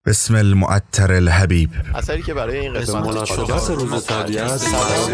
بسم المعطر الحبیب. اثری که برای این قسمت شداس روز طبیعت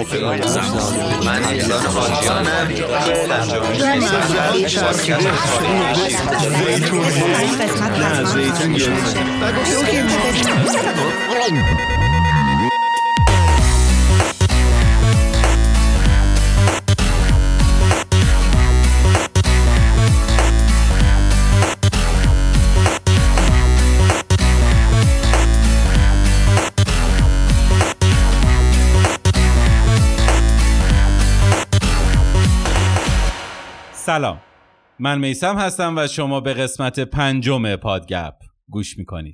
سلام، من میثم هستم و شما به قسمت 5 پادگپ گوش میکنید.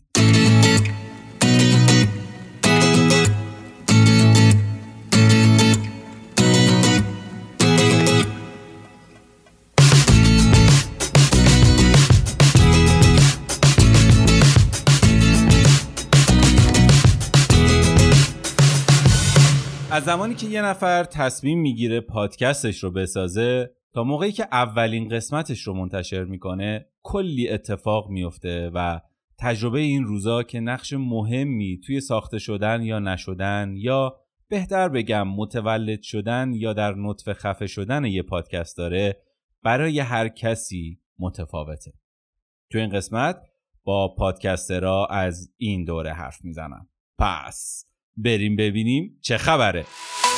از زمانی که یه نفر تصمیم میگیره پادکستش رو بسازه تا موقعی که اولین قسمتش رو منتشر میکنه کلی اتفاق میفته و تجربه این روزا که نقش مهمی توی ساخته شدن یا نشدن یا بهتر بگم متولد شدن یا در نطفه خفه شدن یه پادکست داره برای هر کسی متفاوته. توی این قسمت با پادکسترها از این دوره حرف میزنم. پس بریم ببینیم چه خبره.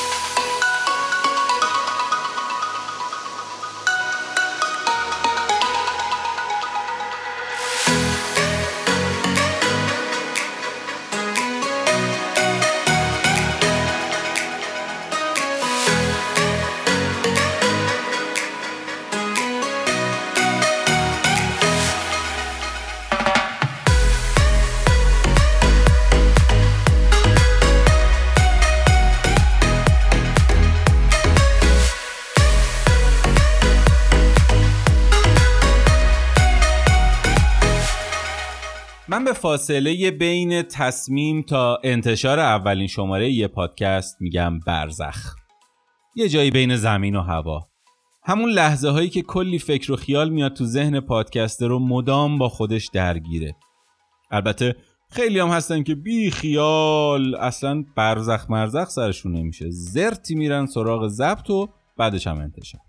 من به فاصله بین تصمیم تا انتشار اولین شماره یه پادکست میگم برزخ. یه جایی بین زمین و هوا. همون لحظه هایی که کلی فکر و خیال میاد تو ذهن پادکستر رو مدام با خودش درگیره. البته خیلی هم هستن که بی خیال اصلا برزخ مرزخ سرشون نمیشه. زرتی میرن سراغ ضبط و بعدش هم انتشار.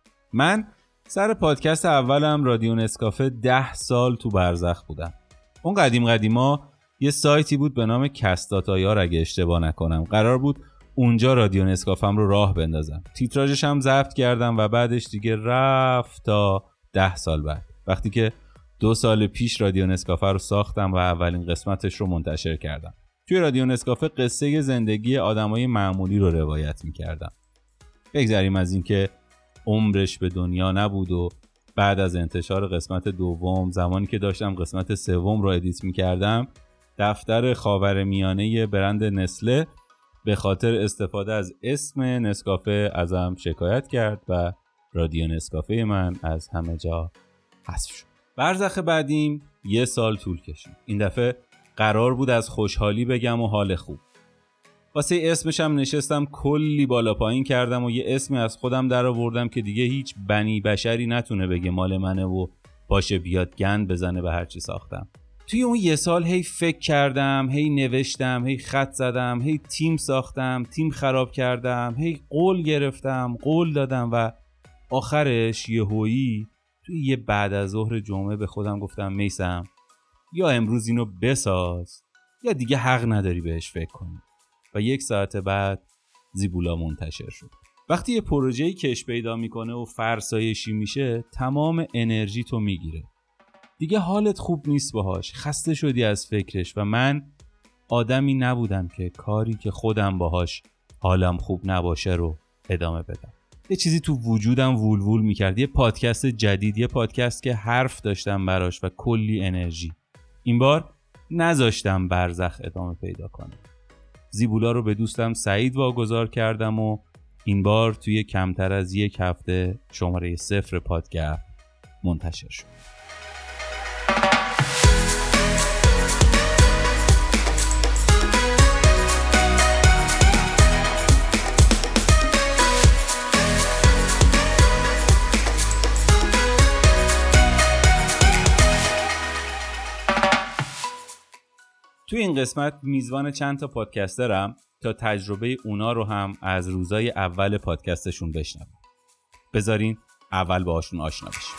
من سر پادکست اولم رادیو نسکافه 10 سال تو برزخ بودم. اون قدیما یه سایتی بود به نام کستاتایار اگه اشتباه نکنم. قرار بود اونجا رادیو نسکافم رو راه بندازم. تیتراژش هم ضبط کردم و بعدش دیگه رفت تا 10 سال بعد. وقتی که 2 سال پیش رادیو نسکافه رو ساختم و اولین قسمتش رو منتشر کردم. توی رادیو نسکافه قصه زندگی آدمای معمولی رو روایت می‌کردم. بگذریم از این که عمرش به دنیا نبود و بعد از انتشار قسمت دوم زمانی که داشتم قسمت سوم رو ادیت می‌کردم دفتر خاورمیانه برند نسله به خاطر استفاده از اسم نسکافه ازم شکایت کرد و رادیو نسکافه من از همه جا حذف شد. برزخ بعدیم 1 سال طول کشید. این دفعه قرار بود از خوشحالی بگم و حال خوب. واسه اسمش هم نشستم کلی بالا پایین کردم و یه اسمی از خودم در آوردم که دیگه هیچ بنی بشری نتونه بگه مال منه و باشه بیاد گند بزنه به هر چی ساختم. توی اون 1 سال هی فکر کردم، هی نوشتم، هی خط زدم، هی تیم ساختم، تیم خراب کردم، هی قول گرفتم، قول دادم و آخرش یهویی توی یه بعد از ظهر جمعه به خودم گفتم میثم یا امروز اینو بساز یا دیگه حق نداری بهش فکر کنی. و 1 ساعت بعد زیبولا منتشر شد. وقتی یه پروژه‌ای کش پیدا میکنه و فرسایشی میشه تمام انرژی تو میگیره. دیگه حالت خوب نیست باهاش، خسته شدی از فکرش و من آدمی نبودم که کاری که خودم باهاش حالم خوب نباشه رو ادامه بدم. یه چیزی تو وجودم وول وول میکرد. یه پادکست جدید، یه پادکست که حرف داشتم براش و کلی انرژی. این بار نذاشتم برزخ ادامه پیدا کنه. زیبولا رو به دوستم سعید واگذار کردم و این بار توی کمتر از 1 هفته شماره 0 پادگپ منتشر شد. توی این قسمت میزبان چند تا پادکسترم تا تجربه اونا رو هم از روزای اول پادکستشون بشنویم. بذارین اول باهاشون آشنا بشیم.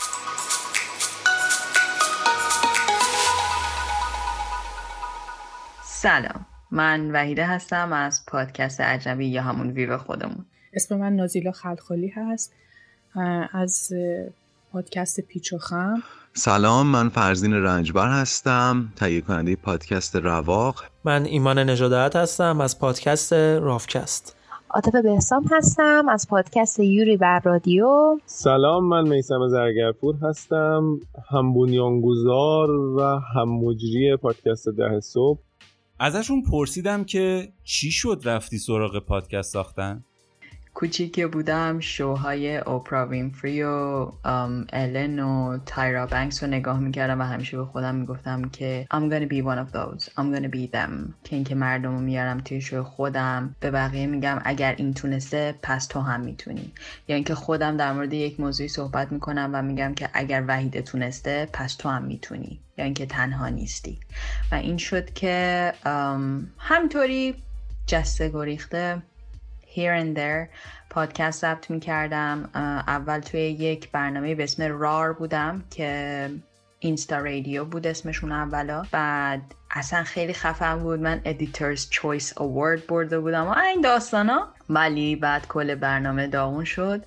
سلام، من وحیده هستم از پادکست اجنبی یا همون ویو خودمون. اسم من نازیلا خلخالی هست از پادکست پیچ و خم. سلام، من فرزین رنجبر هستم، تهیه کننده پادکست رواق. من ایمان نژادات هستم از پادکست رافکست. عاطفه بهسام هستم از پادکست یوری بر رادیو. سلام، من میثم زرگرپور هستم، هم بنیانگذار و هم مجری پادکست 10 صبح. ازشون پرسیدم که چی شد رفتی سراغ پادکست ساختن؟ کوچیک که بودم شوهای اوپرا وینفری و الن و تایرا بانکس رو نگاه میکردم و همیشه به خودم میگفتم که I'm gonna be one of those, I'm gonna be them. که اینکه مردم رو میارم توی شو خودم، به بقیه میگم اگر این تونسته پس تو هم میتونی. یا اینکه خودم در مورد یک موضوعی صحبت میکنم و میگم که اگر وحیده تونسته پس تو هم میتونی، یا اینکه تنها نیستی. و این شد که همینطوری جسته گریخته here and there پادکست ضبط می‌کردم. اول توی یک برنامه به اسم رار بودم که اینستا رادیو بود اسمشون اولا. بعد اصلا خیلی خفن بود، من Editor's Choice Award برده بودم و این داستانا. ولی بعد کل برنامه داغون شد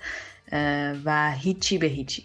و هیچی به هیچی.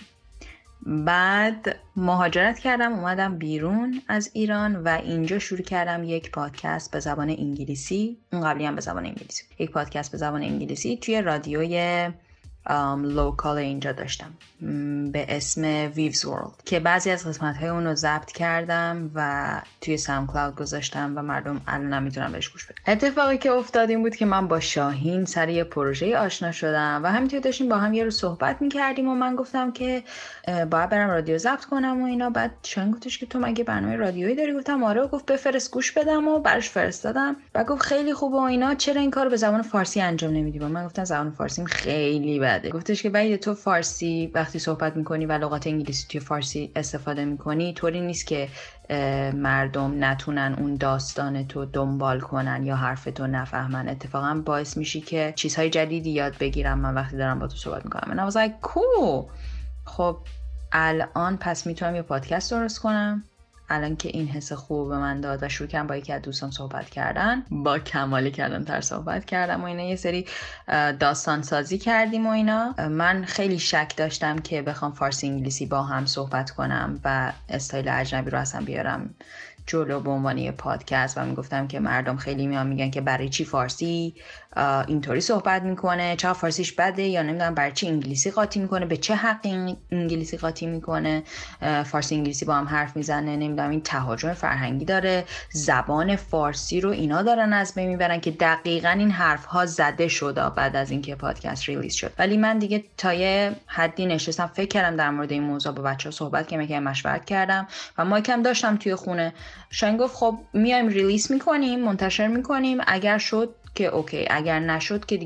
بعد مهاجرت کردم، اومدم بیرون از ایران و اینجا شروع کردم یک پادکست به زبان انگلیسی. اون قبلی هم به زبان انگلیسی، یک پادکست به زبان انگلیسی توی رادیوی لوکال اینجا داشتم به اسم ویوز ورلد که بعضی از قسمت‌های اون رو ضبط کردم و توی ساوند کلاود گذاشتم و مردم الان میتونن بهش گوش بدن. اتفاقی که افتاد این بود که من با شاهین سر یه پروژه آشنا شدم و همینطور داشتیم با هم یه رو صحبت می‌کردیم و من گفتم که باید برم رادیو ضبط کنم و اینا. بعد شاهین گفتش که تو مگه برنامه رادیویی داری؟ گفتم آره. گفت بفرست گوش بدم و براش فرستادم. بعد گفت خیلی خوبه و اینا، چرا این کارو به زبان فارسی انجام نمیدی؟ من گفتم زبان فارسیم خیلی بده. گفتش که ولی تو فارسی وقتی صحبت میکنی و لغات انگلیسی توی فارسی استفاده میکنی طوری نیست که مردم نتونن اون داستان تو دنبال کنن یا حرف تو نفهمن. اتفاقا باعث میشی که چیزهای جدیدی یاد بگیرم من وقتی دارم با تو صحبت میکنم. من was like cool. خب الان پس میتونم یه پادکست درست کنم. الان که این حس خوب به من داد و شروع کردم با یکی از دوستان صحبت کردن، با کمالی کلانتر صحبت کردم و اینا، یه سری داستان سازی کردیم و اینا. من خیلی شک داشتم که بخوام فارسی انگلیسی با هم صحبت کنم و استایل اجنبی رو اصلا بیارم جلو به عنوان یه پادکست و میگفتم که مردم خیلی میگن که برای چی فارسی اینطوری صحبت میکنه، چرا فارسیش بده، یا نمیدونم برای چی انگلیسی قاطی میکنه، به چه حقی انگلیسی قاطی میکنه، فارسی انگلیسی با هم حرف میزنه، نمیدونم این تهاجم فرهنگی داره، زبان فارسی رو اینا دارن از بین میبرن که دقیقاً این حرف ها زده شد بعد از اینکه پادکست ریلیز شد. ولی من دیگه تا یه حدی نشستم فکر کردم در مورد این موضوع با بچه‌ها صحبت کردم، مشورت کردم و مایکم داشتم توی خونه. شاین گفت خب میایم ریلیز میکنیم، منتشر میکنیم، اگر شد که اوکی، اگر نشد که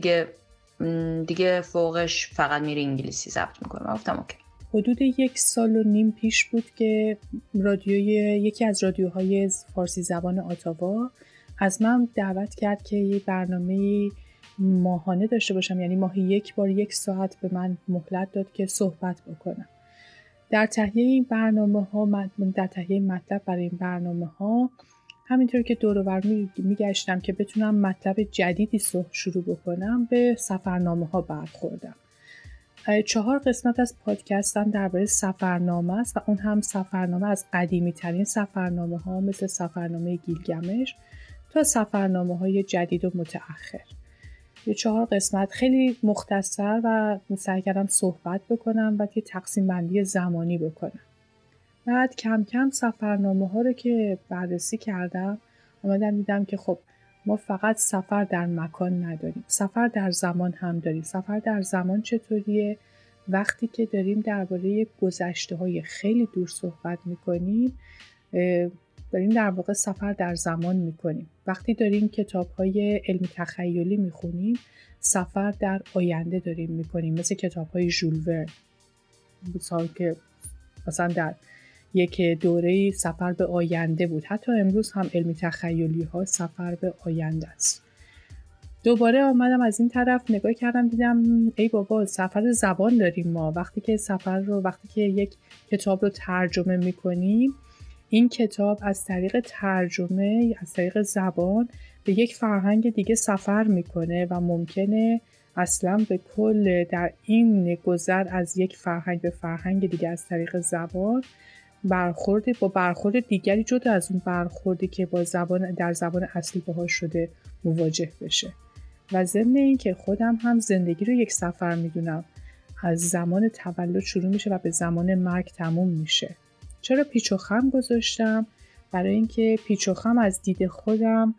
دیگه فوقش فقط میره انگلیسی ضبط میکنه. گفتم اوکی. حدود 1.5 سال پیش بود که یکی از رادیوهای فارسی زبان آتاوا از من دعوت کرد که یه برنامه ماهانه داشته باشم، یعنی ماهی 1 بار 1 ساعت به من مهلت داد که صحبت بکنم. در تهیه این برنامه‌ها، در تهیه مطلب برای این برنامه‌ها، همینطور که دور و بر میگشتم که بتونم مطلب جدیدی شروع بکنم، به سفرنامه‌ها برخوردم. 4 قسمت از پادکستم درباره سفرنامه است و اون هم سفرنامه از قدیمی ترین سفرنامه‌ها مثل سفرنامه گیلگمش تا سفرنامه‌های جدید و متأخر. 4 قسمت خیلی مختصر و سعی کردم صحبت بکنم و یه تقسیم بندی زمانی بکنم. بعد کم کم سفرنامه ها رو که بررسی کردم اومدم دیدم که خب ما فقط سفر در مکان نداریم، سفر در زمان هم داریم. سفر در زمان چطوریه؟ وقتی که داریم درباره گذشته های خیلی دور صحبت میکنیم، داریم در واقع سفر در زمان میکنیم. وقتی داریم کتاب های علمی تخیلی میخونیم، سفر در آینده داریم میکنیم، مثل کتاب های ژول ورن که مثلا در یک دوره سفر به آینده بود. حتی امروز هم علمی تخیلی ها سفر به آینده است. دوباره آمدم از این طرف نگاه کردم، دیدم ای بابا سفر زبان داریم ما. وقتی که یک کتاب رو ترجمه میکنیم، این کتاب از طریق ترجمه، از طریق زبان به یک فرهنگ دیگه سفر میکنه و ممکنه اصلا به کل در این گذر از یک فرهنگ به فرهنگ دیگه از طریق زبان برخورد دیگری جدا از اون برخوردی که با در زبان اصلی باهاش شده مواجه بشه. و ضمن این که خودم هم زندگی رو یک سفر میدونم، از زمان تولد شروع میشه و به زمان مرگ تموم میشه. چرا پیچ و خم گذاشتم؟ برای اینکه پیچ و خم از دید خودم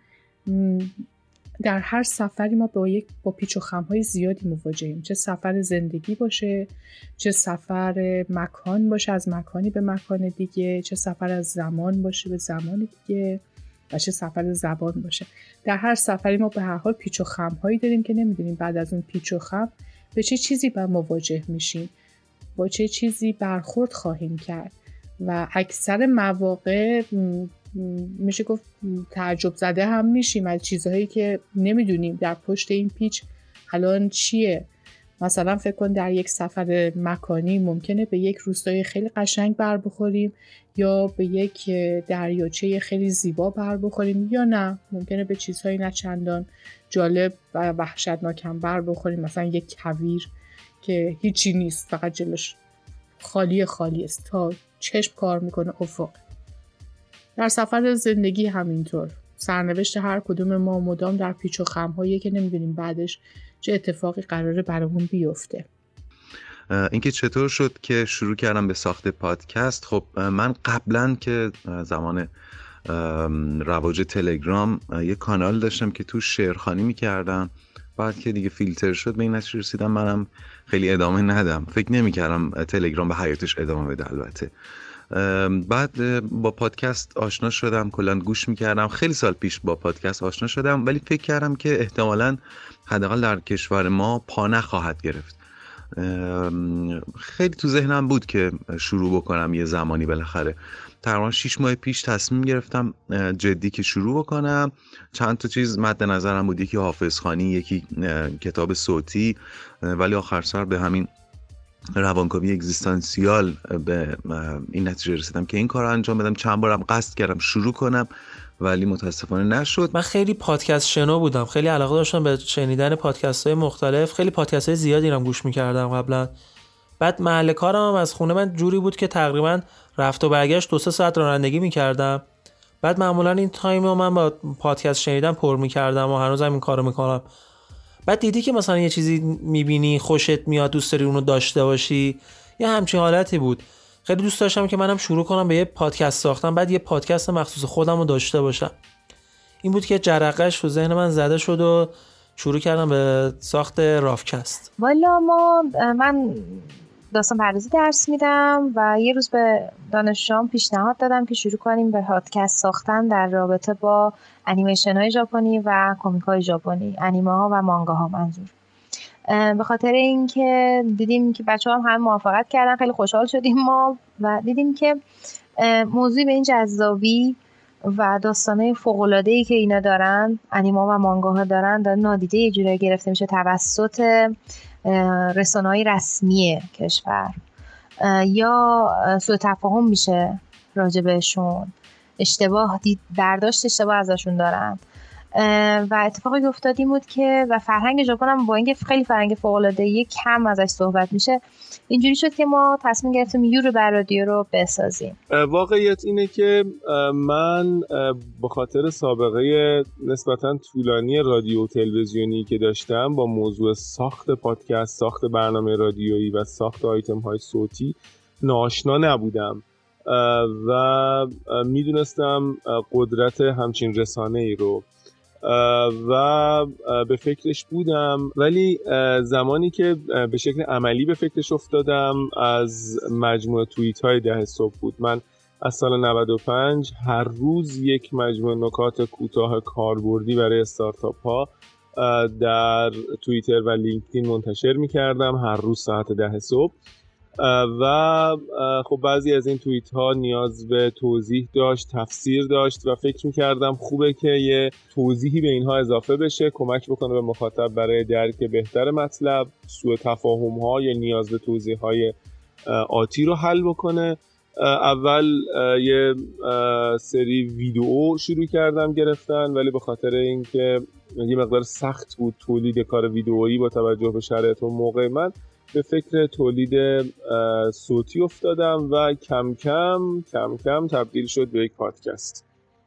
در هر سفری ما با پیچ و خم‌های زیادی مواجهیم، چه سفر زندگی باشه، چه سفر مکان باشه از مکانی به مکان دیگه، چه سفر از زمان باشه به زمان دیگه و چه سفر زبان باشه. در هر سفری ما به هر حال پیچ و خم‌هایی داریم که نمیدونیم بعد از اون پیچ و خم به چه چیزی با مواجه میشیم، با چه چیزی برخورد خواهیم کرد و اکثر مواقع میشه گفت تعجب زده هم میشیم از چیزهایی که نمیدونیم در پشت این پیچ الان چیه. مثلا فکر کن در یک سفر مکانی ممکنه به یک روستای خیلی قشنگ بر بخوریم یا به یک دریاچه خیلی زیبا بر بخوریم، یا نه ممکنه به چیزهایی نه چندان جالب و وحشتناک هم بر بخوریم، مثلا یک کویر که هیچی نیست، فقط جلوش خالی است تا چشم کار میکنه افق. در سفر زندگی همینطور، سرنوشت هر کدوم ما مدام در پیچ و خم‌هایی که نمیدونیم بعدش چه اتفاقی قراره برامون بیفته. اینکه چطور شد که شروع کردم به ساخت پادکست؟ خب من قبلا که زمان رواج تلگرام یه کانال داشتم که تو شعرخوانی میکردم، بعد که دیگه فیلتر شد به این نتیجه رسیدم منم خیلی ادامه ندم. فکر نمیکردم تلگرام به حیاتش ادامه بده. البته بعد با پادکست آشنا شدم، کلا گوش میکردم. خیلی سال پیش با پادکست آشنا شدم، ولی فکر کردم که احتمالاً حداقل در کشور ما پا نخواهد گرفت. خیلی تو ذهنم بود که شروع بکنم یه زمانی، بالاخره تقریبا 6 ماه پیش تصمیم گرفتم جدی که شروع بکنم. چند تا چیز مد نظرم بود، یکی حافظخوانی، یکی کتاب صوتی، ولی آخر سر به همین روانکاوی اگزیستانسیال به این نتیجه رسیدم که این کار رو انجام بدم. چند بارم قصد کردم شروع کنم ولی متاسفانه نشد. من خیلی پادکست شنو بودم، خیلی علاقه داشتم به شنیدن پادکست‌های مختلف، خیلی پادکست‌های زیادی رو گوش می‌کردم قبلا. بعد محل کارم هم از خونه من جوری بود که تقریبا رفت و برگشت 2-3 ساعت رانندگی می‌کردم. بعد معمولا این تایم رو من با پادکست شنیدن پر می‌کردم و هنوزم این کارو می‌کنم. بعد دیدی که مثلا یه چیزی می‌بینی خوشت میاد، دوست داری اونو داشته باشی، یه همچین حالتی بود. خیلی دوست داشتم که منم شروع کنم به یه پادکست ساختن، بعد یه پادکست مخصوص خودم رو داشته باشم. این بود که جرقه‌اش تو ذهن من زده شد و شروع کردم به ساخت رافکست. والا من داستان پردازی درس میدم و یه روز به دانشجوام پیشنهاد دادم که شروع کنیم به پادکست ساختن در رابطه با انیمیشن های ژاپنی و کمیک های ژاپنی، انیمه ها و مانگا ها منظور. به خاطر اینکه دیدیم که بچه‌ها هم موافقت کردن، خیلی خوشحال شدیم ما و دیدیم که موضوع به این جذابی و داستانه فوق‌العاده‌ای که اینا دارن، انیمه و مانگاها دارن نادیده یه جوری گرفته میشه توسط رسانه‌های رسمی کشور، یا سوء تفاهم میشه راجع بهشون، برداشت اشتباه ازشون دارن. و اتفاقی افتادی بود که و فرهنگ ژاپن هم با اینکه خیلی فرهنگ فوق‌العاده کم ازش صحبت میشه، اینجوری شد که ما تصمیم گرفتیم یوری بر رادیو رو بسازیم. واقعیت اینه که من به خاطر سابقه نسبتاً طولانی رادیو و تلویزیونی که داشتم با موضوع ساخت پادکست، ساخت برنامه رادیویی و ساخت آیتم های صوتی ناآشنا نبودم و میدونستم قدرت همچین رسانه‌ای رو و به فکرش بودم، ولی زمانی که به شکل عملی به فکرش افتادم از مجموعه توییت های 10 صبح بود. من از سال 95 هر روز یک مجموعه نکات کوتاه کاربردی برای استارتاپ ها در توییتر و لینکدین منتشر می کردم، هر روز ساعت 10 صبح. و خب بعضی از این توییت ها نیاز به توضیح داشت، تفسیر داشت و فکر میکردم خوبه که یه توضیحی به اینها اضافه بشه، کمک بکنه به مخاطب برای درک بهتر مطلب، سوء تفاهم ها یا نیاز به توضیح های آتی رو حل بکنه. اول یه سری ویدیو شروع کردم گرفتن، ولی به خاطر اینکه یه مقدار سخت بود تولید کار ویدئویی با توجه به شرایط اون موقع، من به فکر تولید صوتی افتادم و کم کم تبدیل شد به یک پادکست.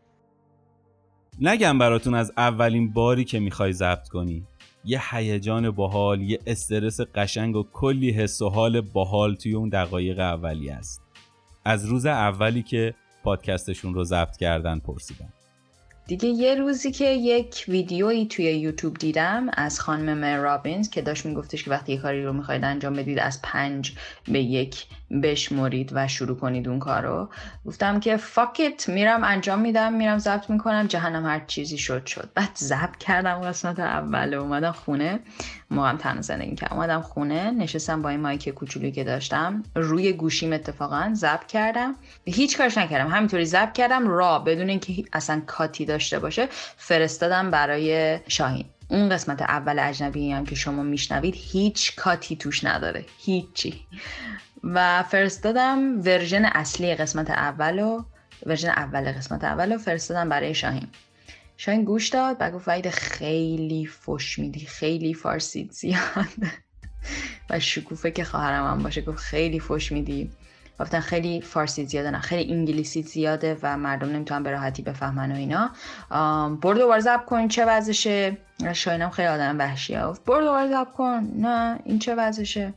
نگم براتون از اولین باری که میخوای ضبط کنی، یه هیجان باحال، یه استرس قشنگ و کلی حس و حال باحال توی اون دقایق اولی است. از روز اولی که پادکستشون رو ضبط کردن پرسیدم. دیگه یه روزی که یک ویدیویی توی یوتیوب دیدم از خانم مر رابینز که داشت میگفتش که وقتی یه کاری رو میخواید انجام بدید از 5 به 1 بشمرید و شروع کنید اون کارو. گفتم که fuck it، میرم انجام میدم، میرم ضبط میکنم، جهنم هر چیزی شد. بعد ضبط کردم قسمت اول، اومدم خونه، موقعم تنها زندگی کردم، اومدم خونه نشستم با این مایک کوچولی که داشتم روی گوشیم، اتفاقا ضبط کردم، هیچ کارش نکردم، همینطوری ضبط کردم را بدون اینکه اصلا کاتی داشته باشه، فرستادم برای شاهین. اون قسمت اول اجنبی هم که شما میشنوید هیچ کاتی توش نداره، هیچی. و فرستادم ورژن اصلی قسمت اولو، ورژن اول قسمت اولو فرستادم برای شاهین. شاهین گوش داد، بعد گفت وحید خیلی فوش میدی، خیلی فارسیت زیاده. و شکوفه که خواهرم هم باشه گفت خیلی فوش میدی. گفتن خیلی فارسی زیاده، نه خیلی انگلیسی زیاده و مردم نمیتونن به راحتی بفهمن و اینا. برو دوباره ضبط کن، چه وضعشه؟ شاهینم خیلی آدم وحشیه، گفت برو دوباره ضبط کن، نه این چه وضعشه؟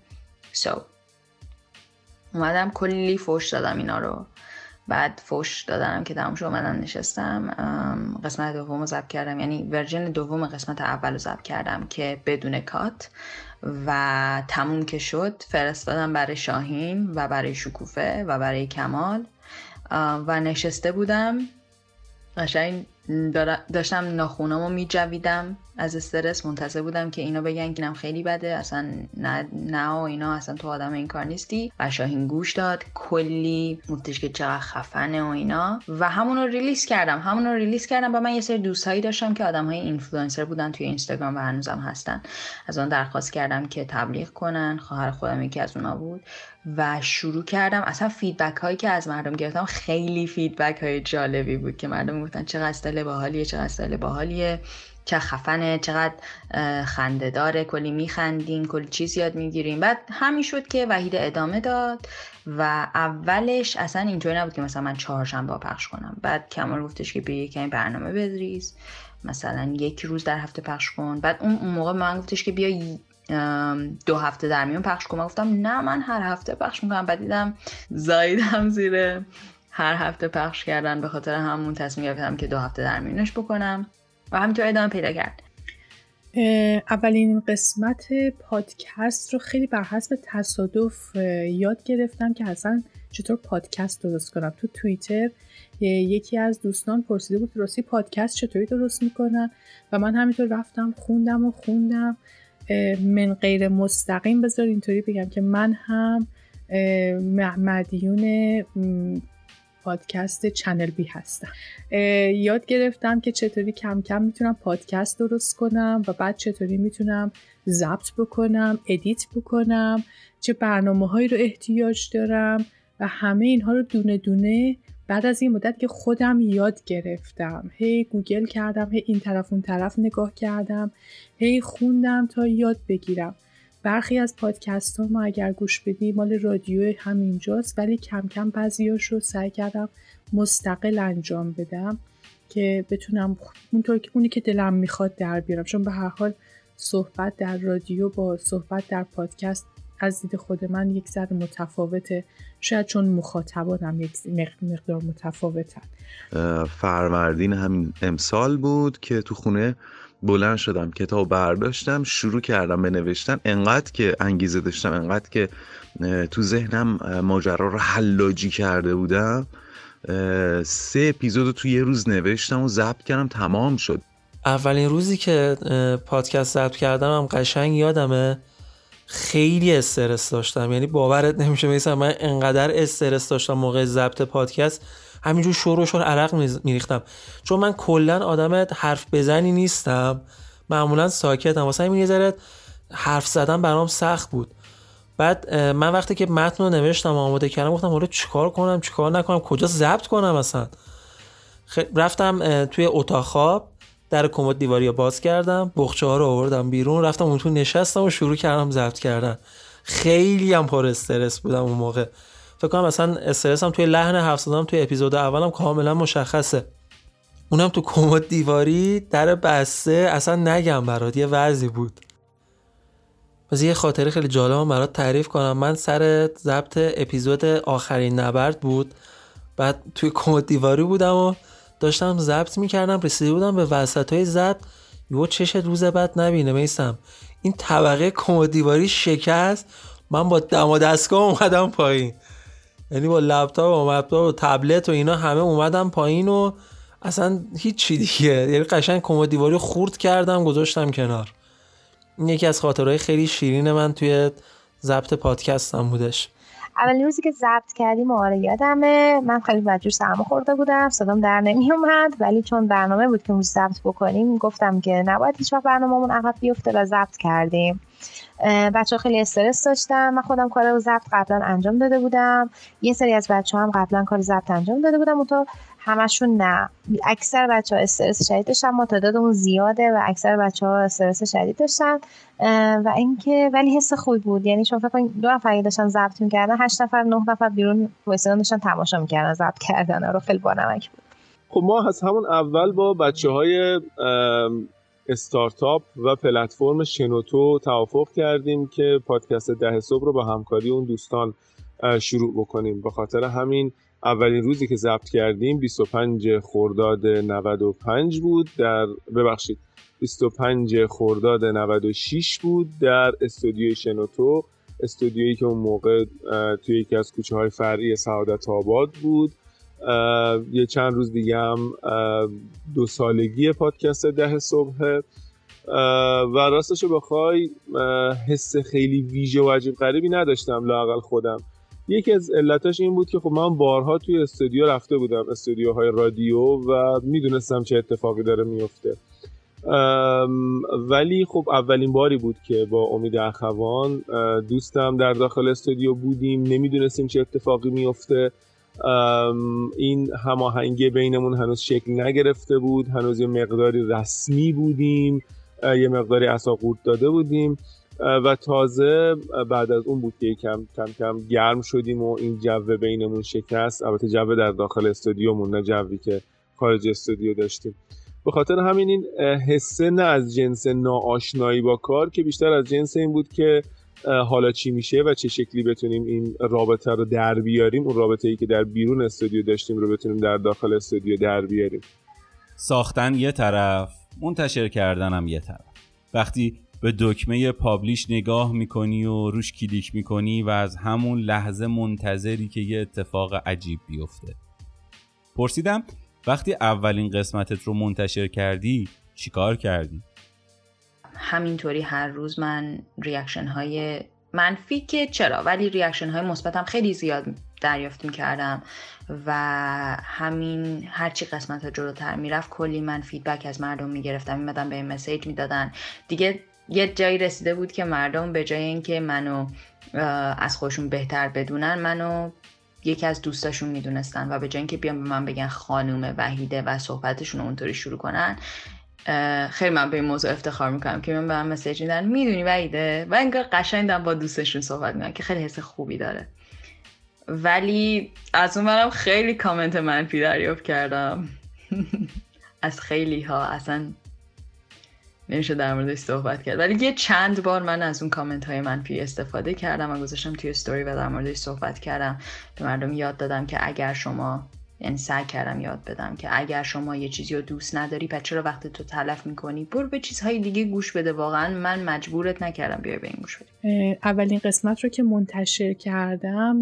اومدم کلی فوش دادم اینا رو. بعد فوش دادم که تموم شد، اومدم نشستم قسمت دوم رو ضبط کردم، یعنی ورژن دوم قسمت اول رو ضبط کردم که بدون کات و تموم که شد فرستادم برای شاهین و برای شکوفه و برای کمال و نشسته بودم قشنگ داشتم ناخونامو میجویدم از استرس، منتظر بودم که اینا بگن که اینم خیلی بده، اصلا نه و اینا، اصلا تو آدم این کار نیستی. و شاهین گوش داد، کلی گفتش که چقدر خفنه و اینا و همون رو ریلیز کردم. و من یه سری دوستایی داشتم که آدم‌های اینفلوئنسر بودن توی اینستاگرام و هنوزم هستن، از اون درخواست کردم که تبلیغ کنن، خواهر خودم یکی از اونا بود و شروع کردم. اصلا فیدبک هایی که از مردم گرفتم خیلی فیدبک های جالبی بود که مردم گفتن چقدر استایل باحالیه، چه خفنه، چقدر خنده داره، کلی میخندیم، کلی چیز یاد میگیریم. بعد همین شد که وحید ادامه داد و اولش اصلا اینطوری نبود که مثلا من 4 شنبه پخش کنم. بعد کمال گفتش که بیا یکم برنامه بذاریز، مثلا 1 روز در هفته پخش کن. بعد اون موقع من گفتش که بیا 2 هفته در میون پخش کنم. گفتم نه من هر هفته پخش میکنم. بعد دیدم زایدم زیر هر هفته پخش کردن، به خاطر همون تصمیم گرفتم که 2 هفته در میونش بکنم و همینطور ادامه پیدا کرد. اولین قسمت پادکست رو خیلی بر حسب تصادف یاد گرفتم که اصلا چطور پادکست درست کنم. تو توییتر یکی از دوستان پرسیده بود راستی پادکست چطوری درست میکنن و من همینطور رفتم خوندم. من غیر مستقیم بذار اینطوری بگم که من هم مدیون پادکست چنل بی هستم. یاد گرفتم که چطوری کم کم میتونم پادکست درست کنم و بعد چطوری میتونم ضبط بکنم، ادیت بکنم، چه برنامه‌هایی رو احتیاج دارم و همه اینها رو دونه دونه بعد از این مدت که خودم یاد گرفتم. هی گوگل کردم، هی این طرف اون طرف نگاه کردم، هی خوندم تا یاد بگیرم. برخی از پادکست ها ما اگر گوش بدی مال رادیو همینجاست، ولی کم کم بعضیاش رو سعی کردم مستقل انجام بدم که بتونم اونی که دلم میخواد در بیارم، چون به هر حال صحبت در رادیو با صحبت در پادکست از دید خود من یک ذره متفاوته، شاید چون مخاطبانم یک مقدار متفاوتن. فروردین همین امسال بود که تو خونه بلند شدم، کتاب برداشتم، شروع کردم به نوشتن. انقدر که انگیزه داشتم، انقدر که تو ذهنم ماجرا رو حلاجی کرده بودم، 3 اپیزود تو یه روز نوشتم و ضبط کردم، تمام شد. اولین روزی که پادکست ضبط کردم هم قشنگ یادمه خیلی استرس داشتم، یعنی باورت نمیشه مثلا من انقدر استرس داشتم موقع ضبط پادکست، همینجور شور عرق میریختم، چون من کلا آدم حرف بزنی نیستم، معمولا ساکتم، واسه همین یه ذره حرف زدن برام سخت بود. بعد من وقتی که متن رو نوشتم و آماده کردم گفتم حالا چیکار کنم چیکار نکنم، کجا ضبط کنم اصلا. رفتم توی اتاق خواب، در کمد دیواری رو باز کردم، بخچه‌ها رو آوردم بیرون، رفتم اون تو نشستم و شروع کردم ضبط کردن. خیلی هم پر استرس بودم اون موقع، فکر کنم اصلا استرسم توی لحن حرف زدنم توی اپیزود اولم کاملا مشخصه، اونم تو کمد دیواری در بسته، اصلا نگم برات یه وضعی بود. بذار یه خاطره خیلی جالبم برات تعریف کنم. من سر ضبط اپیزود آخرین نبرد بود، بعد توی کمد دیواری بودم و داشتم ضبط میکردم، رسیده بودم به وسطای ضبط، یهو چشت روز بعد نبینه میسم این طبقه کمد دیواری شکست، من با دم و دستگاه اومدم پایین، یعنی با لپتاپ و تبلت و اینا همه اومدم پایین و اصلا هیچی دیگه، یعنی قشنگ کمد دیواری خورد کردم گذاشتم کنار. این یکی از خاطرهای خیلی شیرین من توی ضبط پادکستم بودش. اولین روزی که ضبط کردیم آره یادمه، من خیلی بدجور سرما خورده بودم، صدام در نمی اومد، ولی چون برنامه بود که اون ضبط بکنیم گفتم که نباید هیچ وقت برنامه‌مون عقب بیفته و ضبط کردیم. بچه‌ها خیلی استرس داشتن، من خودم کار رو ضبط قبلا انجام داده بودم، یه سری از بچه‌ها هم قبلا کار ضبط انجام داده بودم، تو همشون نه، اکثر بچه‌ها استرس شدید داشتن، ما تعدادمون زیاده و اکثر بچه‌ها استرس شدید داشتن و اینکه ولی حس خوبی بود، یعنی شما فکر کنید 2 نفر داشتن ضبط می‌کردن، 8 نفر 9 نفر بیرون وایسادن داشتن تماشا می‌کردن ضبط کردن رو، خیلی بانمک بود. خب ما از همون اول با بچه‌های استارتاپ و پلتفرم شنوتو توافق کردیم که پادکست 10 صبح رو با همکاری اون دوستان شروع بکنیم. به خاطر همین اولین روزی که ضبط کردیم 25 خرداد 95 بود، 25 خرداد 96 بود در استودیوی شنوتو، استودیویی که اون موقع توی یکی از کوچه‌های فرعی سعادت آباد بود. یه چند روز دیگه هم 2 سالگی پادکست 10 صبح و راستشو بخوای حس خیلی ویژه و عجیب غریبی نداشتم لااقل خودم. یکی از علتاش این بود که خب من بارها توی استودیو رفته بودم، استودیوهای رادیو، و میدونستم چه اتفاقی داره میفته، ولی خب اولین باری بود که با امید اخوان دوستم در داخل استودیو بودیم، نمیدونستیم چه اتفاقی میفته، این هماهنگی بینمون هنوز شکل نگرفته بود، هنوز یه مقداری رسمی بودیم، یه مقداری عصاقورت داده بودیم و تازه بعد از اون بود که کم کم گرم شدیم و این جو بینمون شکست، البته جو در داخل استودیومون نه جوی که خارج استودیو داشتیم. به خاطر همین این حسه نه از جنس ناآشنایی با کار که بیشتر از جنس این بود که حالا چی میشه و چه شکلی بتونیم این رابطه رو در بیاریم، اون رابطه‌ای که در بیرون استودیو داشتیم رو بتونیم در داخل استودیو در بیاریم. ساختن یه طرف، منتشر کردن هم یه طرف. وقتی به دکمه پابلیش نگاه میکنی و روش کلیک میکنی و از همون لحظه منتظری که یه اتفاق عجیب بیفته. پرسیدم وقتی اولین قسمتت رو منتشر کردی چیکار کردی؟ همینطوری هر روز من ریاکشن های منفی که چرا، ولی ریاکشن های مثبتم خیلی زیاد دریافت میکردم و همین هرچی قسمت ها جلوتر میرفت کلی من فیدبک از مردم میگرفتم، میمدن به این مسیج میدادن دیگه. یه جایی رسیده بود که مردم به جای اینکه منو از خودشون بهتر بدونن، منو یکی از دوستاشون میدونستن و به جای اینکه بیان به من بگن خانم وحیده و صحبتشون اونطوری شروع کنن، خیلی من به این موضوع افتخار میکنم که من به من مسیج میدن میدونی وحیده، و انگار قشنگ دارن با دوستشون صحبت میکنن که خیلی حس خوبی داره. ولی از اون منم خیلی کامنت منفی دریافت کردم از خیلی ها، اصلا نمیشه در موردش صحبت کرد، ولی یه چند بار من از اون کامنت های منفی استفاده کردم و گذاشتم توی استوری و در موردش صحبت کردم، به مردم یاد دادم که اگر شما، یعنی سعی کردم یاد بدم که اگر شما یه چیزی رو دوست نداری پس چرا وقت تو تلف میکنی، برو به چیزهای دیگه گوش بده. واقعا من مجبورت نکردم بیای به این گوش بدی. اولین قسمت رو که منتشر کردم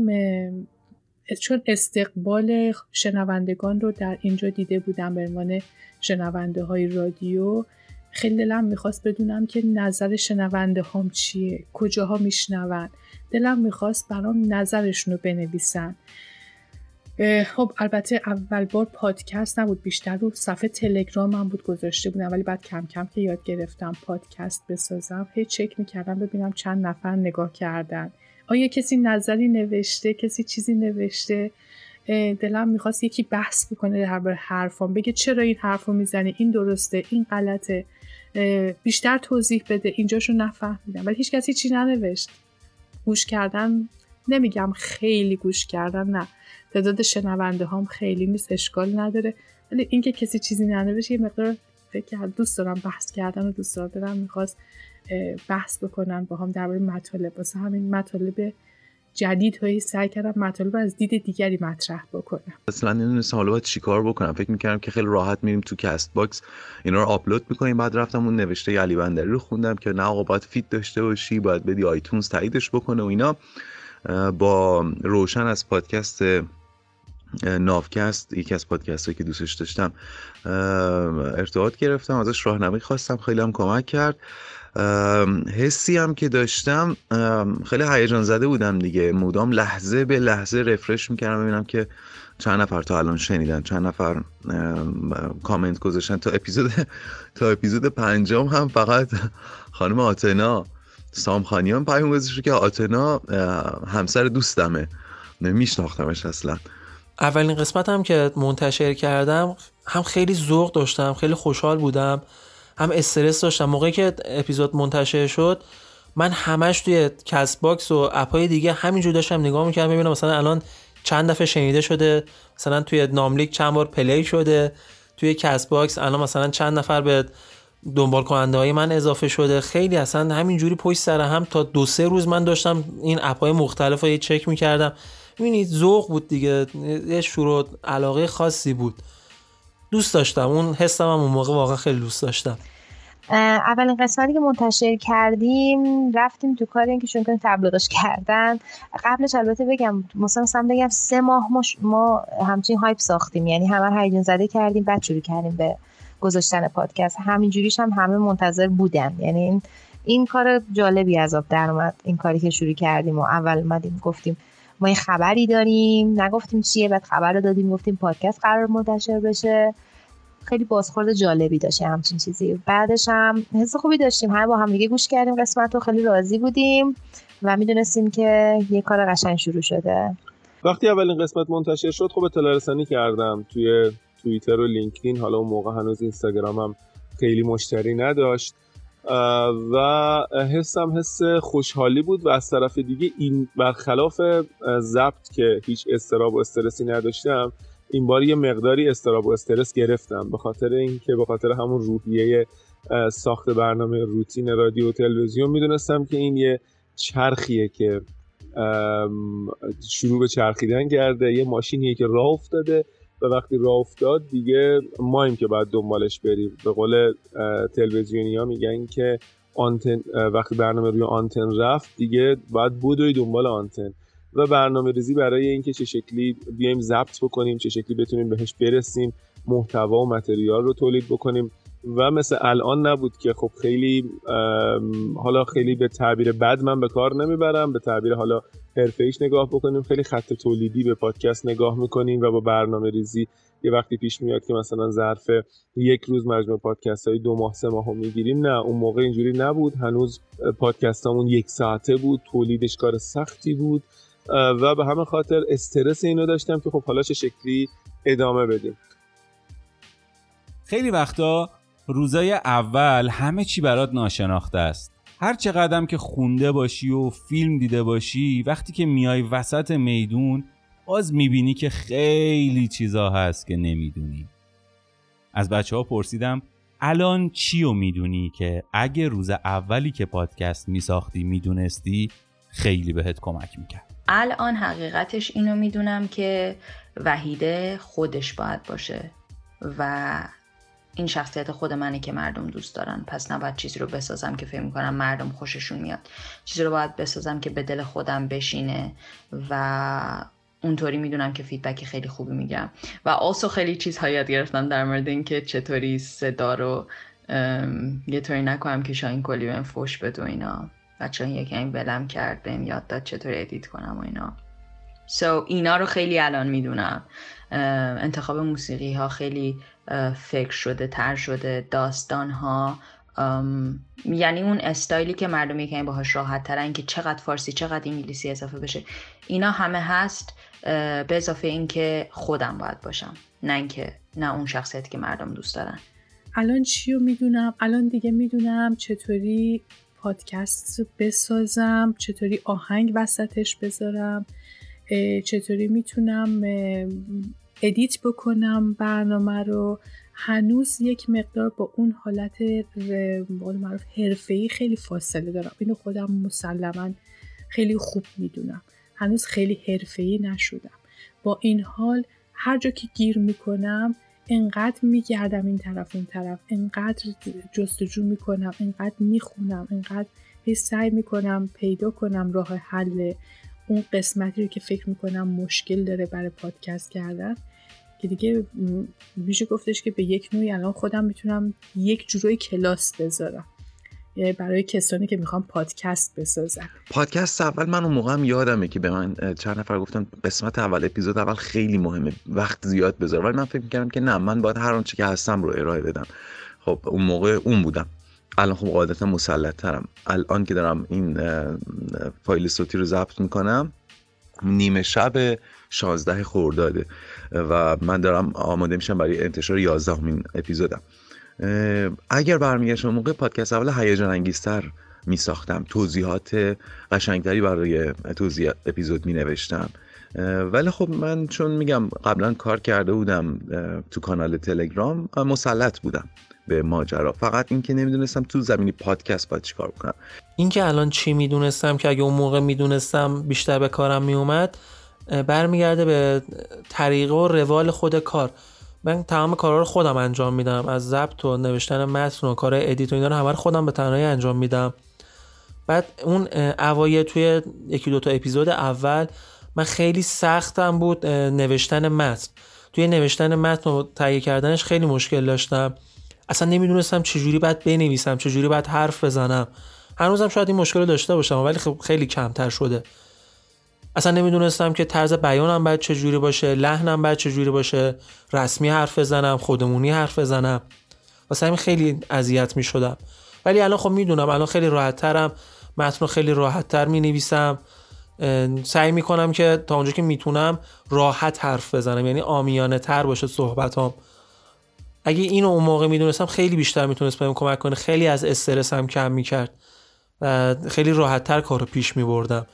چون استقبال شنوندگان رو در اینجا دیده بودم به عنوان شنونده های رادیو، خیلی دلم میخواست بدونم که نظر شنونده هم چیه، کجاها میشنون. دلم میخواست برام نظرشون رو بنویسن. خب البته اول بار پادکست نبود، بیشتر رو صفحه تلگرامم بود گذاشته بودم، ولی بعد کم کم که یاد گرفتم پادکست بسازم هی چک میکردم ببینم چند نفر نگاه کردن، آیا کسی نظری نوشته، کسی چیزی نوشته. دلم میخواست یکی بحث بکنه درباره حرفام، بگه چرا این حرفو میزنی، این درسته، این غلطه، بیشتر توضیح بده، اینجاشو نفهمیدم. ولی هیچ کسی چی ننوشت. گوش کردن نمیگم خیلی گوش کردن، نه، تعداد شنونده هم خیلی نیست، اشکال نداره، ولی اینکه کسی چیزی ننوشت یه مقدار فکر کردم. دوست دارم بحث کردن و دوست دارم میخواست بحث بکنن با هم درباره مطالب، واسه همین مطالب جدید هایی سعی کردم مطالب از دید دیگری مطرح بکنم. اصلا نمیدونستم حالا باید چی کار بکنم. فکر میکردم که خیلی راحت میریم تو کست باکس اینا رو آپلود میکنیم. بعد رفتم اون نوشته علی بندری رو خوندم که نه آقا باید فیت داشته باشی، باید بدی آیتونز تاییدش بکنه و اینا. با روشن از پادکست ناوکست، یکی از پادکست هایی که دوستش داشتم، ارتباط گرفتم، ازش راهنمایی خواستم، خیلی هم کمک کرد. حسی هم که داشتم، خیلی هیجان زده بودم دیگه، مدام لحظه به لحظه رفرش میکردم ببینم که چند نفر تا الان شنیدن، چند نفر کامنت گذاشتن. تا اپیزود 5 هم فقط خانم آتنا سامخانیان پیام گذاشت که آتنا همسر دوستمه، نمیشناختمش اصلا. اولین قسمت هم که منتشر کردم هم خیلی ذوق داشتم، خیلی خوشحال بودم، هم استرس داشتم. موقعی که اپیزود منتشر شد من همش توی کست باکس و اپ‌های دیگه همینجور داشتم نگاه می‌کردم ببینم مثلا الان چند دفعه شنیده شده، مثلا توی ناملیک چند بار پلی شده، توی کست باکس الان مثلا چند نفر به دنبال کننده های من اضافه شده. خیلی اصلا همینجوری پشت سر هم تا 2-3 روز من داشتم این اپ‌های مختلف رو چک می‌کردم. می‌بینید ذوق بود دیگه، یه شروع علاقه خاصی بود، دوست داشتم، اون حسم هم اون موقع واقعا خیلی دوست داشتم. اولین قسمتی که منتشر کردیم رفتیم تو کار این که شروع کنیم تبلیغش کردن. قبلش البته بگم مثلا بگم 3 ماه ما همچین هایپ ساختیم، یعنی همه هیجان زده کردیم، بعد شروع کردیم به گذاشتن پادکست. همینجوریش هم همه منتظر بودن، یعنی این کار جالبی از آب در اومد. این کاری که شروع کردیم و اول اومدیم گفتیم ما یه خبری داریم، نگفتیم چیه، بعد خبر رو دادیم گفتیم پادکست قرار منتشر بشه. خیلی بازخورد جالبی داشت همچین چیزی. بعدش هم حس خوبی داشتیم، همه با هم دیگه گوش کردیم قسمت رو، خیلی راضی بودیم و میدونستیم که یه کار قشنگ شروع شده. وقتی اولین قسمت منتشر شد خب اطلاع رسانی کردم توی توییتر و لینکدین. حالا اون موقع هنوز اینستاگرامم خیلی مشتری نداشت و حسم حس خوشحالی بود و از طرف دیگه این برخلاف ضبط که هیچ اضطراب و استرسی نداشتم، این بار یه مقداری اضطراب و استرس گرفتم به خاطر همون روحیه ساخت برنامه روتین رادیو و تلویزیون. میدونستم که این یه چرخیه که شروع به چرخیدن کرده، یه ماشینیه که راه افتاده و وقتی راه افتاد دیگه ماییم که باید دنبالش بریم. به قول تلویزیونی ها میگن که آنتن، وقتی برنامه روی آنتن رفت دیگه باید بدوی دنبال آنتن و برنامه ریزی برای اینکه چه شکلی بیایم ضبط بکنیم، چه شکلی بتونیم بهش برسیم، محتوا و متریال رو تولید بکنیم. و مثل الان نبود که خب خیلی حالا خیلی به تعبیر بد من به کار نمیبرم، به تعبیر حالا حرفه‌ایش نگاه بکنیم، خیلی خط تولیدی به پادکست نگاه میکنیم و با برنامه ریزی یه وقتی پیش میاد که مثلا ظرف 1 روز مجموع پادکست های 2 ماه 3 ماه رو میگیریم. نه، اون موقع اینجوری نبود، هنوز پادکستامون 1 ساعته بود، تولیدش کار سختی بود و به همین خاطر استرس اینو داشتم که خب حالا چه شکلی ادامه بدیم. خیلی وقتا روزای اول همه چی برات ناشناخته است. هر چقدرم که خونده باشی و فیلم دیده باشی، وقتی که میای وسط میدون باز میبینی که خیلی چیزا هست که نمیدونی. از بچه‌ها پرسیدم الان چی رو میدونی که اگه روز اولی که پادکست میساختی میدونستی خیلی بهت کمک میکرد؟ الان حقیقتش اینو میدونم که وحیده خودش باید باشه و این شخصیت خود منه که مردم دوست دارن، پس نباید چیزی رو بسازم که فکر میکنم مردم خوششون میاد. چیزی رو باید بسازم که به دل خودم بشینه و اونطوری میدونم که فیدبک خیلی خوبی میگم. و also خیلی چیزها یاد گرفتم در مورد این که چطوری صدا رو یه طوری نکنم که شاین کلی بهم فوش بده و اینا. بچه‌ها یکی این بلم کرد بهم یاد داد چطور ادیت کنم و اینا. اینا رو خیلی الان میدونم. انتخاب موسیقی ها خیلی فکر شده تر شده، داستان ها، یعنی اون استایلی که مردم یکی باهاش راحت ترن که چقدر فارسی چقدر انگلیسی اضافه بشه، اینا همه هست. به اضافه این که خودم باید باشم، نه اون شخصیتی که مردم دوست دارن. الان چی رو میدونم؟ الان دیگه میدونم چطوری پادکست بسازم، چطوری آهنگ وسطش بذارم، چطوری میتونم ادیت بکنم برنامه رو. هنوز یک مقدار با اون حالت معروف حرفه‌ای خیلی فاصله دارم. اینو خودم مسلماً خیلی خوب میدونم. هنوز خیلی حرفه‌ای نشدم. با این حال هر جا که گیر میکنم انقدر میگردم این طرف اون طرف، انقدر جستجو میکنم، انقدر میخونم، انقدر سعی میکنم پیدا کنم راه حل اون قسمتی رو که فکر میکنم مشکل داره برای پادکست کردن، که دیگه میشه گفتش که به یک نوعی الان خودم میتونم یک جورای کلاس بذارم برای کسانی که میخوام پادکست بسازن. پادکست اول من اون موقع هم یادمه که به من چند نفر گفتن قسمت اول، اپیزود اول خیلی مهمه، وقت زیاد بذار، ولی من فکر میکردم که نه، من باید هر آنچه که هستم رو ارائه بدم. خب اون موقع اون بودم. الان خب عادتا مسلط ترم. الان که دارم این فایل صوتی رو ضبط میکنم نیمه شب 16 خرداده و من دارم آماده میشم برای انتشار 11مین اپیزودم. اگر برمیگشتم موقع پادکست اول هیجان انگیزتر میساختم، توضیحات قشنگتری برای توضیح اپیزود مینوشتم، ولی خب من چون میگم قبلا کار کرده بودم تو کانال تلگرام، مسلط بودم به ماجرا. فقط این که نمیدونستم تو زمینی پادکست باید چیکار کنم. این که الان چی میدونستم که اگه اون موقع میدونستم بیشتر به کارم میومد، برمیگرده به طریقه و روال خود کار. من تمام کارا رو خودم انجام میدم، از ضبط و نوشتن متن و کار ادیت و اینا رو همه رو خودم به تنهایی انجام میدم. بعد اون اوایل توی یکی دو تا اپیزود اول من خیلی سختم بود نوشتن متن. توی نوشتن متن و تهیه کردنش خیلی مشکل داشتم. اصلا نمیدونستم چجوری باید بنویسم، چجوری باید حرف بزنم. هنوزم شاید این مشکل رو داشته باشم ولی خیلی کمتر شده. اصلا نمیدونستم که طرز بیانم باید چجوری باشه، لحنم باید چجوری باشه، رسمی حرف بزنم، خودمونی حرف بزنم. واسه همین خیلی اذیت میشدم. ولی الان خب میدونم، الان خیلی راحت ترم، متن رو خیلی راحت تر مینویسم. سعی میکنم که تا اونجا که میتونم راحت حرف بزنم، یعنی عامیانه تر باشه صحبتام. اگه اینو اون موقع میدونستم خیلی بیشتر میتونست بهم کمک کنه، خیلی از استرسم کم میکرد و خیلی راحت تر کارو پیش میبردم.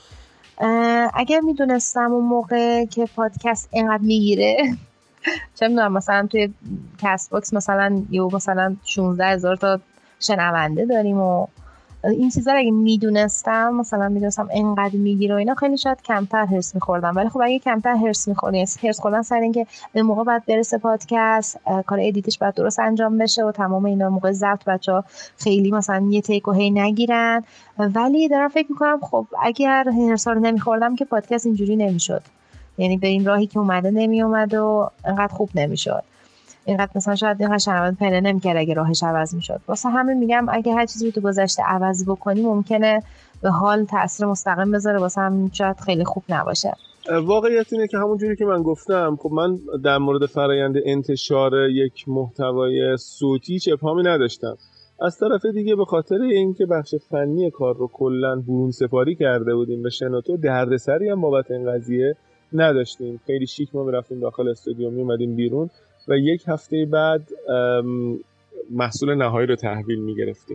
اگر میدونستم اون موقع که پادکست اینقدر میگیره، چه میدونم مثلا توی کست باکس مثلا 16,000 تا شنونده داریم و این چیزا رو اگه میدونستم اینقدر میگیره و اینا، خیلی شاید کمتر هرس میخوردم. ولی خب اگه کمتر هرس میخوردی، هرس خوردن سر این که به موقع باید برسه پادکست، کار ادیتش باید درست انجام بشه و تمام اینا، موقع ضبط بچه‌ها خیلی مثلا یه تیک و هی نگیرن. ولی دارم فکر میکنم خب اگر هرسا رو نمیخوردم که پادکست اینجوری نمیشد، یعنی به این راهی که اومده نمیومد و انقدر خوب نمیشد، اینقدر مثلا شاید اینقدر شنونده پیدا نمی‌کرد اگه راهش عوض میشد. واسه همین میگم اگه هر چیزی رو تو گذشته عوض بکنی ممکنه به حال تاثیر مستقیم بذاره، واسه همین شاید خیلی خوب نباشه. واقعیت اینه که همونجوری که من گفتم، خب من در مورد فرآیند انتشار یک محتوای صوتی ابهامی نداشتم. از طرف دیگه به خاطر اینکه بخش فنی کار رو کلا برون سپاری کرده بودیم به شنوتو، دردسری هم بابت این قضیه نداشتیم. خیلی شیک ما میرفتیم داخل استودیو، میومدیم بیرون و یک هفته بعد محصول نهایی رو تحویل میگرفتیم.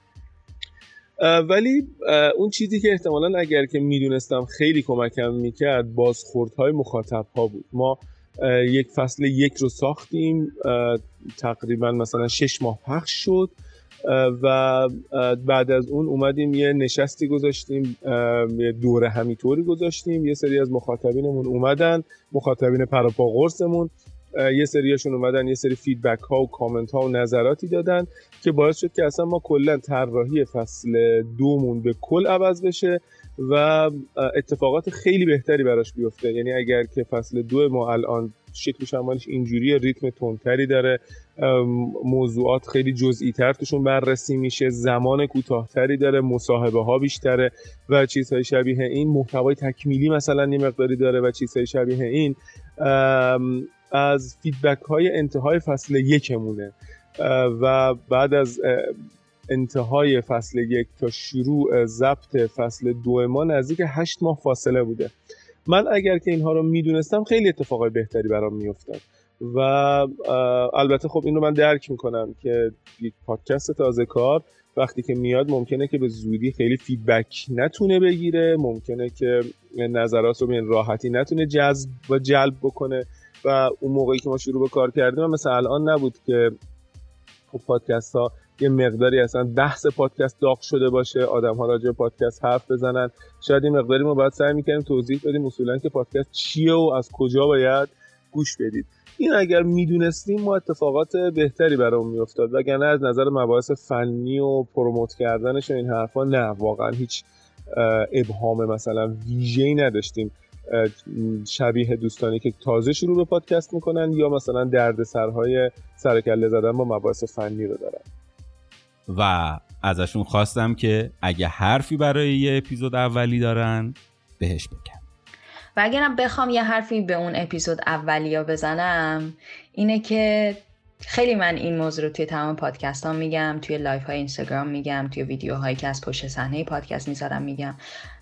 ولی اون چیزی که احتمالاً اگر که میدونستم خیلی کمکم میکرد، بازخوردهای مخاطب‌ها بود. ما یک فصل 1 رو ساختیم، تقریبا مثلا 6 ماه پخش شد و بعد از اون اومدیم یه نشستی گذاشتیم، یه دوره همیطوری گذاشتیم. یه سری از مخاطبینمون اومدن، مخاطبین پراپا قرصمون، یه سریاشون اومدن یه سری فیدبک ها و کامنت ها و نظراتی دادن که باعث شد که اصلا ما کلا طراحی فصل 2 به کل عوض بشه و اتفاقات خیلی بهتری براش بیفته. یعنی اگر که فصل 2 ما الان شکل شمالش اینجوریه، ریتم تندتری داره، موضوعات خیلی جزئی تر توشون بررسی میشه، زمان کوتاهتری داره، مصاحبه ها بیشتره و چیزهای شبیه این، محتوای تکمیلی مثلا یه مقداری داره و چیزهای شبیه این. از فیدبک های انتهای فصل 1 مونه و بعد از انتهای فصل 1 تا شروع ضبط فصل 2 ما نزدیک 8 ماه فاصله بوده. من اگر که اینها رو میدونستم خیلی اتفاقای بهتری برام میافتاد و البته خب این رو من درک میکنم که یک پادکست تازه کار وقتی که میاد ممکنه که به زودی خیلی فیدبک نتونه بگیره، ممکنه که نظرات رو به راحتی نتونه جذب و جلب بکنه و اون موقعی که ما شروع به کار کردیم مثل الان نبود که خب پادکست ها یه مقداری اصلا بحث پادکست داغ شده باشه، آدم ها راجع به پادکست حرف بزنن. شاید این مقداری ما باید سعی می‌کنیم توضیح بدیم اصولا که پادکست چیه و از کجا باید گوش بدید. این اگر میدونستیم ما اتفاقات بهتری برامون میافتاد، وگرنه از نظر مباحث فنی و پروموت کردنش و این حرفا نه، واقعا هیچ ابهام مثلا ویژه‌ای نداشتیم شبیه دوستانی که تازه شروع به پادکست میکنن یا مثلا دردسرهای سر کله زدن با مباحث فنی رو دارن. و ازشون خواستم که اگه حرفی برای یه اپیزود اولی دارن بهش بگم. و اگرم بخوام یه حرفی به اون اپیزود اولیا بزنم اینه که خیلی من این موضوع رو توی تمام پادکست ها میگم، توی لایف های اینستاگرام میگم، توی ویدیوهایی که از پشت صحنه پادکست میذارم میگم،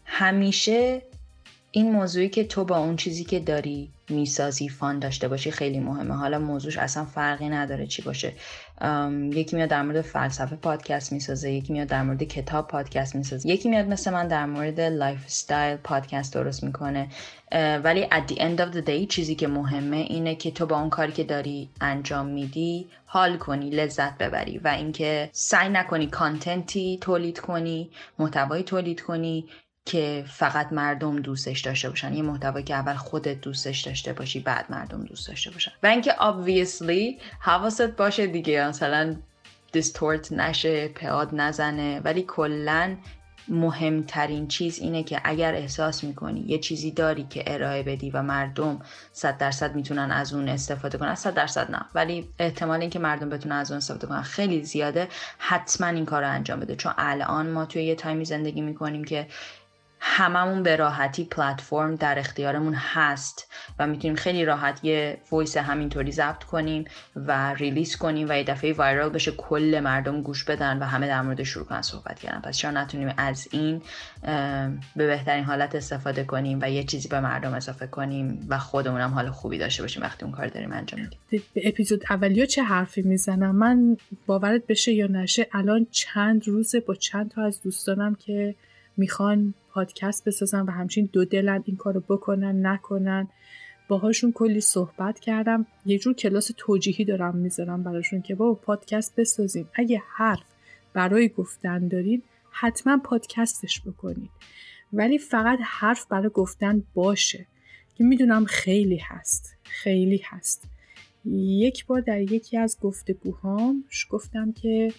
همیشه این موضوعی که تو با اون چیزی که داری میسازی فان داشته باشی خیلی مهمه. حالا موضوعش اصلا فرقی نداره چی باشه. یکی میاد در مورد فلسفه پادکست میسازه، یکی میاد در مورد کتاب پادکست میسازه، یکی میاد مثل من در مورد لایف استایل پادکست درست میکنه. ولی at the end of the day چیزی که مهمه اینه که تو با اون کاری که داری انجام میدی حال کنی، لذت ببری و اینکه سعی نکنی کانتنتی تولید کنی، محتوایی تولید کنی که فقط مردم دوستش داشته باشن. یه محتوایی که اول خودت دوستش داشته باشی بعد مردم دوست داشته باشن. و اینکه obviously حواست باشه دیگه مثلا دیستورت نشه، پئاد نزنه، ولی کلن مهمترین چیز اینه که اگر احساس میکنی یه چیزی داری که ارائه بدی و مردم 100% میتونن از اون استفاده کنن، 100% نه ولی احتمال این که مردم بتونن از اون استفاده کنن خیلی زیاده، حتما این کار رو انجام بده. چون الان ما توی یه تایمی زندگی میکنیم که هممون به راحتی پلتفرم در اختیارمون هست و میتونیم خیلی راحت یه وایس همینطوری ضبط کنیم و ریلیز کنیم و یه دفعه وایرال بشه، کل مردم گوش بدن و همه در موردش شروع کنن صحبت کردن. پس چرا نتونیم از این به بهترین حالت استفاده کنیم و یه چیزی به مردم اضافه کنیم و خودمونم حال خوبی داشته باشیم وقتی اون کار داریم انجام میدیم. به اپیزود اولیو چه حرفی میزنم؟ من باورت بشه یا نشه الان چند روزه با چند تا از دوستانم که میخوان پادکست بسازن و همچین دو دلن این کارو بکنن نکنن، باهاشون کلی صحبت کردم. یه جور کلاس توجیهی دارم میذارم براشون که بابا پادکست بسازین، اگه حرف برای گفتن دارین حتما پادکستش بکنین، ولی فقط حرف برای گفتن باشه که میدونم خیلی هست. یک بار در یکی از گفتگوهام گفتم که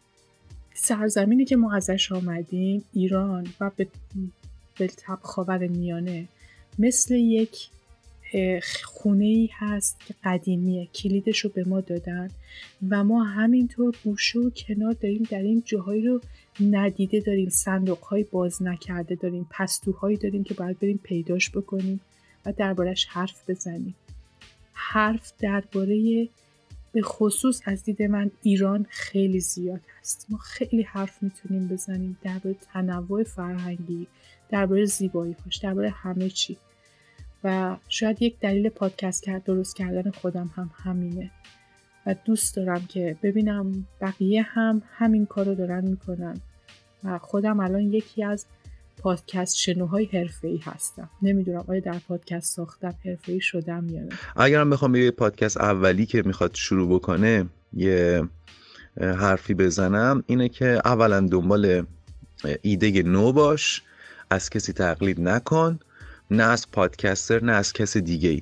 سرزمینی که ما ازش آمدیم، ایران و به طب خاورمیانه، مثل یک خونه‌ای هست که قدیمیه، کلیدش رو به ما دادن و ما همینطور گوشه و کنار داریم در این جاهایی رو ندیده داریم، صندوق‌های باز نکرده داریم، پستوهایی داریم که باید بریم پیداش بکنیم و دربارش حرف بزنیم. حرف درباره به خصوص از دید من ایران خیلی زیاد هست. ما خیلی حرف میتونیم بزنیم درباره تنوع فرهنگی، درباره زیبایی‌هاش، درباره همه چی. و شاید یک دلیل پادکست درست کردن خودم هم همینه و دوست دارم که ببینم بقیه هم همین کارو دارن میکنن و خودم الان یکی از پادکست شنوهای حرفه‌ای هستم. نمیدونم آیا در پادکست ساختن حرفه‌ای شدم یا نه. اگرم بخوام یه پادکست اولی که میخواد شروع بکنه یه حرفی بزنم اینه که اولا دنبال ایده نو باش، از کسی تقلید نکن، نه از پادکستر نه از کس دیگه‌ای.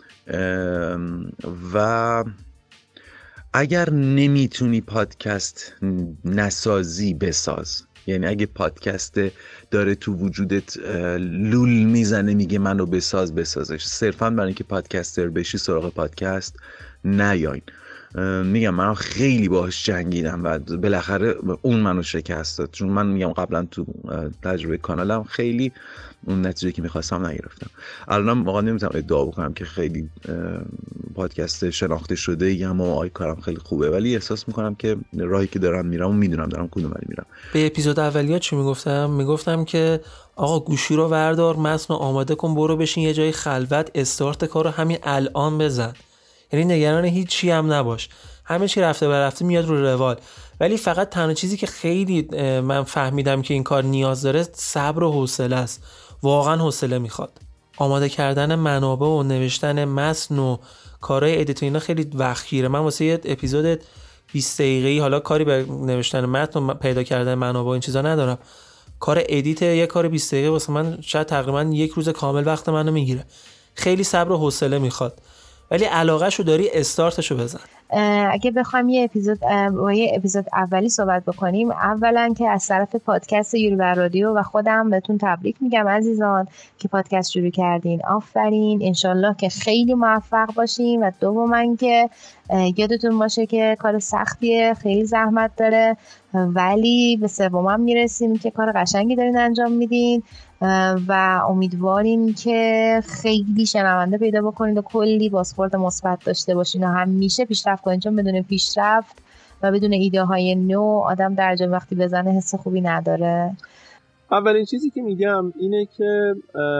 و اگر نمیتونی پادکست نسازی بساز، یعنی اگه پادکست داره تو وجودت لول میزنه میگه منو بسازش، صرفا برای اینکه پادکستر بشی سراغ پادکست نیاین. میگم من خیلی باهاش جنگیدم و بالاخره اون منو شکست داد، چون من میگم قبلا تو تجربه کانالم خیلی اون نتیجه که میخواستم نگرفتم. الانم واقعا نمیتونم ادعا بکنم که خیلی پادکست شناخته شده ایم و کارم خیلی خوبه، ولی احساس میکنم که راهی که دارم میرم و میدونم دارم کدوم ولی میرم. به اپیزود اولیه چی میگفتم که آقا گوشی رو وردار، متن رو آماده کن، برو بشین یه جای خلوت، استارت کارو همین الان بزن. یعنی نگران هیچی هم نباش، همه چی رفته بر رفته میاد رو روال. ولی فقط تنها چیزی که خیلی من فهمیدم که این کار نیاز داره صبر و حوصله است. واقعا حوصله میخواد. آماده کردن منابع و نوشتن متن و کارهای ادیت اینا خیلی وقت گیره. من واسه یه اپیزود 20 دقیقه‌ای حالا کاری به نوشتن متن و پیدا کردن منابع این چیزا ندارم. کار ادیت یه کار 20 دقیقه واسه من شاید تقریبا یک روز کامل وقت منو میگیره. خیلی صبر و حوصله میخواد. ولی علاقه‌شو داری استارتشو بزن. اگه بخوایم یه اپیزود اولی صحبت بکنیم، اولا که از طرف پادکست یوریور رادیو و خودم بهتون تبریک میگم عزیزان که پادکست شروع کردین. آفرین، انشالله که خیلی موفق باشین. و دوما که یادتون باشه که کار سختیه، خیلی زحمت داره، ولی به سومم میرسیم که کار قشنگی دارین انجام میدین و امیدواریم که خیلی شنونده پیدا بکنید و کلی بازخورد مثبت داشته باشین و همیشه پیشرفت کنین، چون بدون پیشرفت و بدون ایده های نو آدم در جا وقتی بزنه حس خوبی نداره. اولین چیزی که میگم اینه که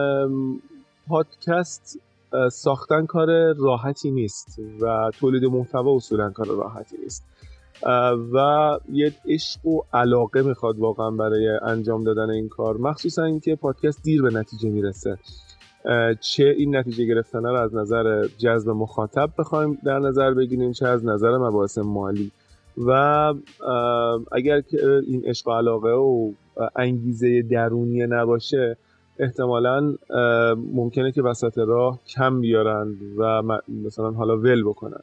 پادکست ساختن کار راحتی نیست و تولید محتوا اصولا کار راحتی نیست و یه عشق و علاقه میخواد واقعا برای انجام دادن این کار، مخصوصا اینکه پادکست دیر به نتیجه میرسه. چه این نتیجه گرفتن رو از نظر جذب مخاطب بخوایم در نظر بگیریم، چه از نظر مباحث مالی. و اگر که این عشق و علاقه و انگیزه درونی نباشه، احتمالاً ممکنه که وسط راه کم بیارن و مثلا حالا ول بکنن.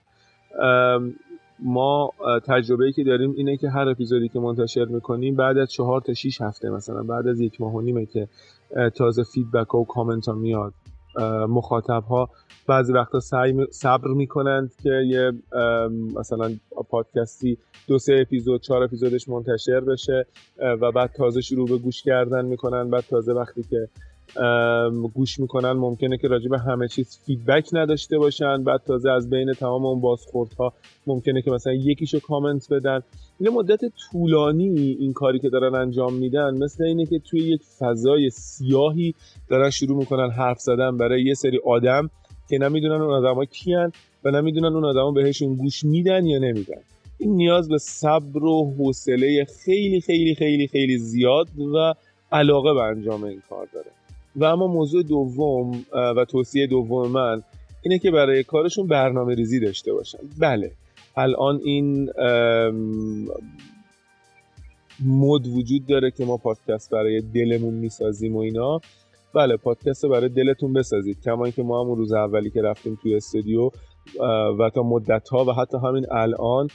ما تجربه‌ای که داریم اینه که هر اپیزودی که منتشر میکنیم بعد از 4 تا 6 هفته، مثلا بعد از 1 ماه و نیمه که تازه فیدبک و کامنت ها میاد. مخاطب ها بعضی وقتا صبر میکنند که یه مثلا پادکستی 2-3 اپیزود 4 اپیزودش منتشر بشه و بعد تازه شروع به گوش کردن میکنن. بعد تازه وقتی که گوش میکنن ممکنه که راجع به همه چیز فیدبک نداشته باشن. بعد تازه از بین تمام اون بازخوردها ممکنه که مثلا یکیشو کامنت بدن. یه مدت طولانی این کاری که دارن انجام میدن مثل اینه که توی یک فضای سیاهی دارن شروع میکنن حرف زدن برای یه سری آدم که نمیدونن اون آدما کیان و نمیدونن اون آدما بهشون گوش میدن یا نمیدن. این نیاز به صبر و حوصله خیلی خیلی خیلی خیلی زیاد و علاقه به انجام این کار داره. و اما موضوع دوم و توصیه دوم من اینه که برای کارشون برنامه ریزی داشته باشن. بله الان این مود وجود داره که ما پادکست برای دلمون میسازیم و اینا. بله پادکست رو برای دلتون بسازید، کما اینکه ما هم روز اولی که رفتیم توی استودیو و تا مدت‌ها و حتی همین الان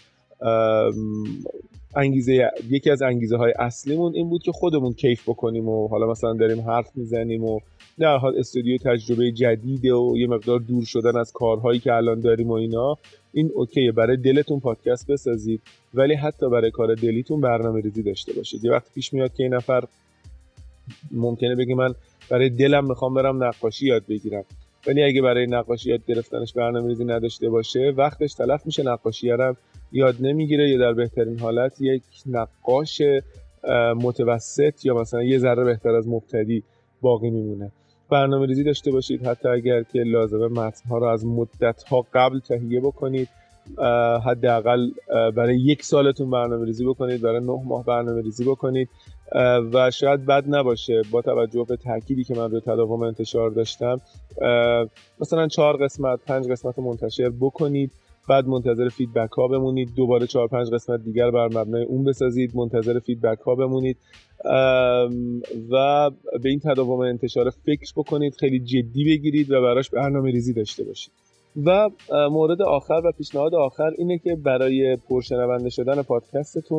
یکی از انگیزه های اصلیمون این بود که خودمون کیف بکنیم و حالا مثلا داریم حرف میزنیم و در حال استودیو تجربه جدیده و یه مقدار دور شدن از کارهایی که الان داریم و اینا. این اوکیه، برای دلتون پادکست بسازید، ولی حتی برای کار دلیتون برنامه ریزی داشته باشید. یه وقت پیش میاد که این نفر ممکنه بگه من برای دلم میخوام برم نقاشی یاد بگیرم، ولی اگه برای نقاشی یاد گرفتنش برنامه‌ریزی نداشته باشه وقتش تلف میشه، نقاشی هم یاد نمیگیره، یا در بهترین حالت یک نقاش متوسط یا مثلا یه ذره بهتر از مبتدی باقی میمونه. برنامه‌ریزی داشته باشید، حتی اگر که لازمه متن‌ها رو از مدت‌ها قبل تهیه بکنید. حداقل برای 1 سالتون برنامه‌ریزی بکنید، برای 9 ماه برنامه‌ریزی بکنید و شاید بد نباشه با توجه به تأکیدی که من روی تداوم انتشار داشتم مثلا 4 قسمت 5 قسمت منتشر بکنید، بعد منتظر فیدبک ها بمونید، دوباره 4-5 قسمت دیگر بر مبنای اون بسازید، منتظر فیدبک ها بمونید و به این تداوم انتشار فکر بکنید، خیلی جدی بگیرید و براش برنامه ریزی داشته باشید. و مورد آخر و پیشنهاد آخر اینه که برای پرشنونده شدن پادکستتون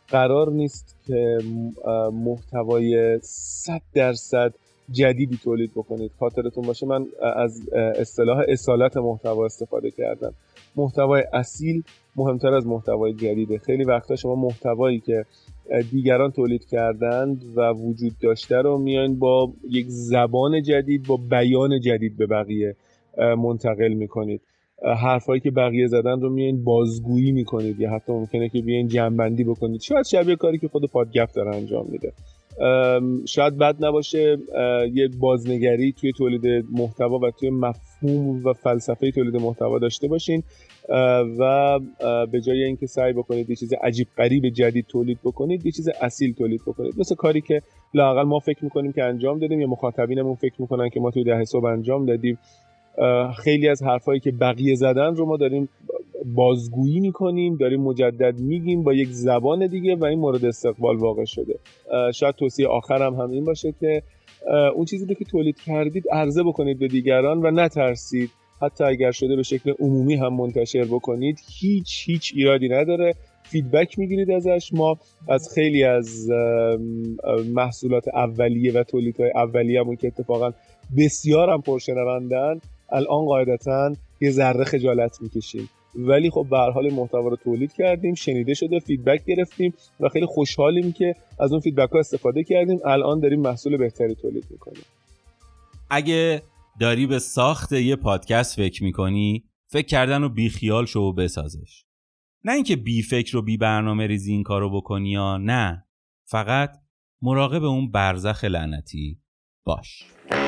قرار نیست که محتوای 100% جدیدی تولید بکنید. خاطرتون باشه من از اصطلاح اصالت محتوا استفاده کردم. محتوای اصیل مهمتر از محتوای جدیده. خیلی وقتا شما محتوایی که دیگران تولید کردند و وجود داشته رو میاین با یک زبان جدید، با بیان جدید به بقیه منتقل میکنید. حرفایی که بقیه زدن رو میاین بازگویی میکنید یا حتی ممکنه که بیاین جمع‌بندی بکنید. شاید شبیه کاری که خود پادگپ داره انجام میده. شاید بد نباشه یه بازنگری توی تولید محتوا و توی مفهوم و فلسفه تولید محتوا داشته باشین و به جای اینکه سعی بکنید یه چیز عجیب غریب جدید تولید بکنید، یه چیز اصیل تولید بکنید. مثل کاری که لااقل ما فکر میکنیم که انجام دادیم یا مخاطبینمون فکر میکنن که ما توی ده حساب انجام دادیم. خیلی از حرفایی که بقیه زدن رو ما داریم بازگویی میکنیم، داریم مجدد میگیم با یک زبان دیگه و این مورد استقبال واقع شده. شاید توصیه آخرم هم این باشه که اون چیزی که تولید کردید عرضه بکنید به دیگران و نترسید. حتی اگر شده به شکل عمومی هم منتشر بکنید، هیچ ایرادی نداره. فیدبک میگیرید ازش. ما از خیلی از محصولات اولیه و تولیدهای اولیه‌مون که اتفاقا بسیار هم پرشنوندن، الان قاعدتاً یه ذره خجالت میکشیم، ولی خب به هر حال محتوا رو تولید کردیم، شنیده شده، فیدبک گرفتیم و خیلی خوشحالیم که از اون فیدبک‌ها استفاده کردیم. الان داریم محصول بهتری تولید میکنیم. اگه داری به ساخت یه پادکست فکر میکنی، فکر کردن و بیخیال شو و بسازش. نه اینکه بی فکر و بی برنامه ریزی این کارو بکنی یا نه، فقط مراقب اون برزخ لعنتی باش.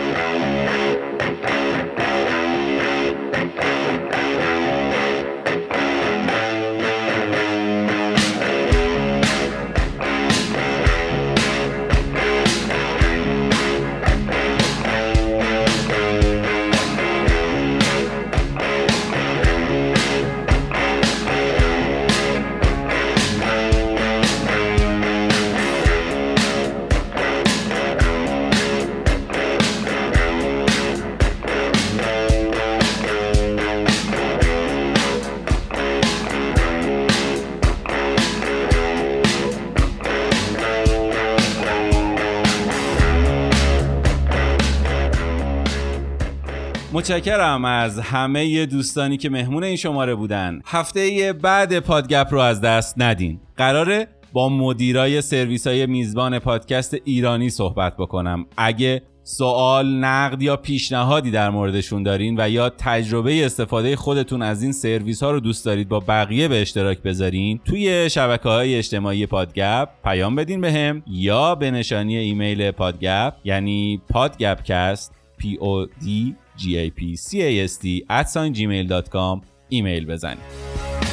متشکرم از همه دوستانی که مهمون این شماره بودن. هفته بعد پادگپ رو از دست ندین. قراره با مدیرای سرویس‌های میزبان پادکست ایرانی صحبت بکنم. اگه سوال، نقد یا پیشنهادی در موردشون دارین و یا تجربه استفاده خودتون از این سرویس‌ها رو دوست دارید با بقیه به اشتراک بذارین، توی شبکه‌های اجتماعی پادگپ پیام بدین بهم یا به نشانی ایمیل پادگپ یعنی podgapcast podgapcast@gmail.com ایمیل بزنید.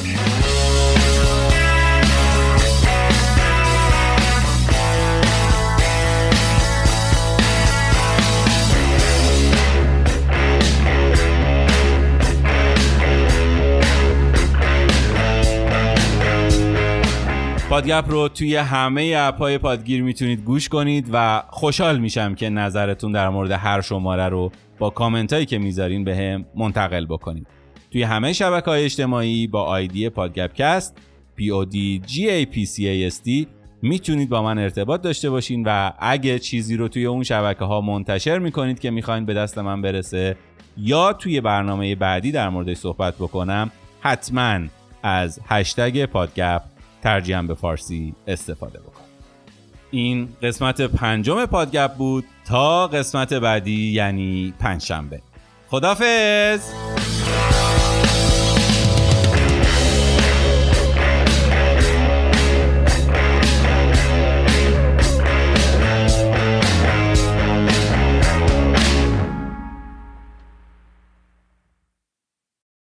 پادگپ رو توی همه اپ‌های پادگیر میتونید گوش کنید و خوشحال میشم که نظرتون در مورد هر شماره رو با کامنتایی که میذارین بهم منتقل بکنید. توی همه شبکه‌های اجتماعی با آیدی پادگپکست PODGAPCAST میتونید با من ارتباط داشته باشین و اگه چیزی رو توی اون شبکه‌ها منتشر میکنید که میخواین به دست من برسه یا توی برنامه بعدی در موردش صحبت بکنم، حتما از هشتگ پادگپ ترجیحاً به فارسی استفاده بکنید. این قسمت 5 پادگپ بود. تا قسمت بعدی یعنی پنجشنبه. خداحافظ.